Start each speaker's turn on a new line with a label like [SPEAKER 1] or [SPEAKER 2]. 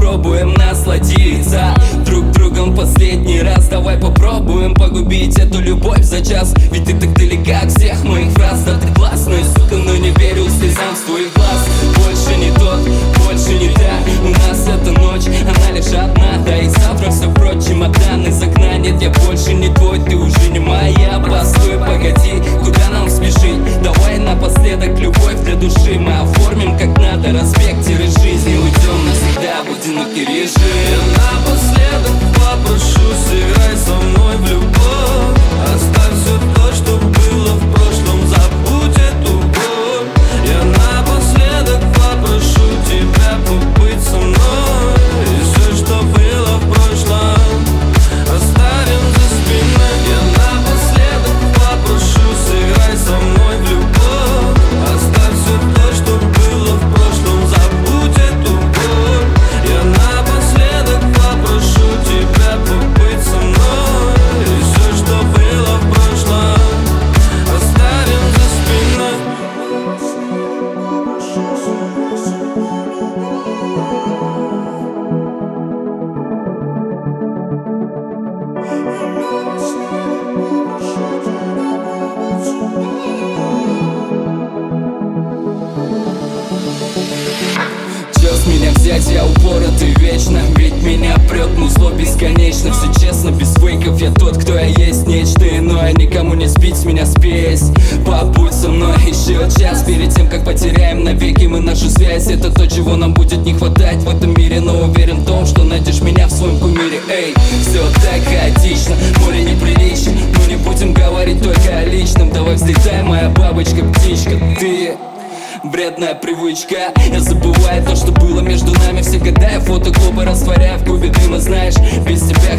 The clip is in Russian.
[SPEAKER 1] попробуем насладиться друг другом последний раз. Давай попробуем погубить эту любовь за час. Ведь ты так далека от всех моих фраз. Да ты классная, сука, но не верю слезам с твоих глаз. Больше не тот, больше не та. У нас эта ночь, она лишь одна. Да и завтра все прочь, чемодан из окна. Нет, я больше не твой, ты уже не моя. Постой, погоди, куда нам спешить? Давай напоследок любовь для души мы оформим как надо. Разбег, тире жизни, уйдем навсегда в одинокий режим.
[SPEAKER 2] Напоследок попрошу, сыграй со мной в любовь. Оставь все то, что было в прошлом, забудь эту боль. Я напоследок попрошу тебя побыть со мной. И все, что было в прошлом, оставим за спиной. Я напоследок попрошу, сыграй со мной в любовь. Оставь все то, что было в прошлом, забудь эту боль. Я напоследок попрошу тебя побыть со мной. И все, что было в прошлом, оставим за спиной.
[SPEAKER 1] Чё с меня взять, я упоротый вечно. Ведь меня прет музло бесконечно. Все честно, без фейков, я тот, кто я есть. Нечто иное, никому не сбить с меня спесь. Побудь со мной еще час. Перед тем, как потеряем навеки мы нашу связь. Это то, чего нам будет не хватать в этом мире. Но уверен в том, что найдешь меня в своем кумире. Эй, все так хаотично, море неприлично. Но не будем говорить только о личном. Давай взлетай, моя бабочка-птичка. Ты вредная привычка. Я забываю то, что было между нами все года. Я фото клуба растворяю в кубе дыма. Знаешь, без тебя